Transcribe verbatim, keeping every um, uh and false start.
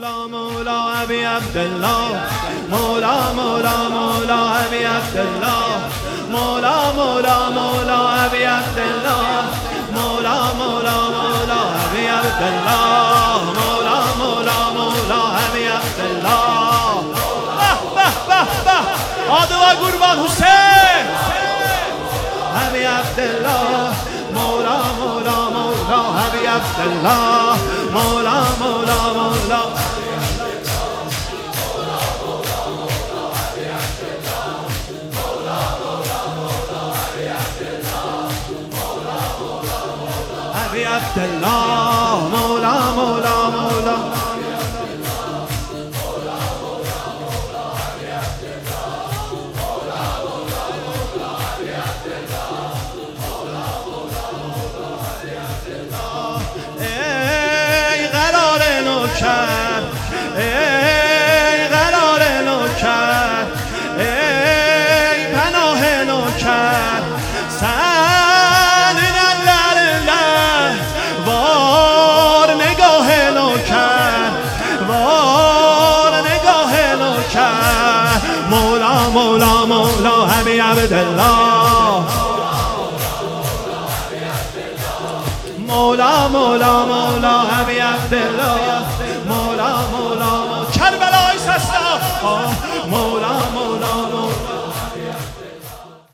مولا مولا ابی عبدالله مولا مولا مولا ابی عبدالله مولا مولا مولا ابی عبدالله مولا مولا مولا ابی عبدالله مولا مولا مولا ابی عبدالله به به به به آدوا قربان حسین ابی عبدالله مولا مولا مولا ابی عبدالله مولا مولا مولا ابی عبدالله مولا مولا مولا ای قرار نوکر ای قرار نوکر ای پناه نوکر سن لله وار نگاه نوکر وار نگاه نوکر مولا مولا مولا ابی عبدالله مولا مولا مولا ابی عبدالله مولا مولا کربلای سستا مولا